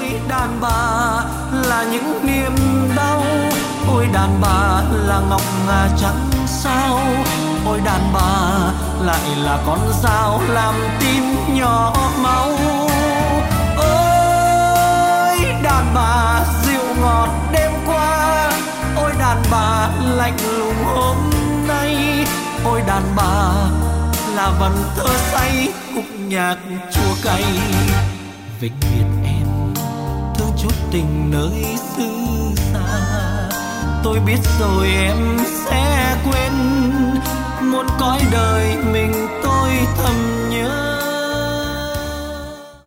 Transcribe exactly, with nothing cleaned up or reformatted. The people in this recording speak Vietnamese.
Đàn bà là những niềm đau, ôi đàn bà là ngọc ngà trắng sao, ôi đàn bà lại là con dao làm tim nhỏ máu. Ôi đàn bà dịu ngọt đêm qua, ôi đàn bà lạnh lùng hôm nay, ôi đàn bà là vần thơ say khúc nhạc chua cay. Vĩnh biệt em thương chút tình nơi xứ xa, tôi biết rồi em sẽ quên, muôn cõi đời mình tôi thầm nhớ.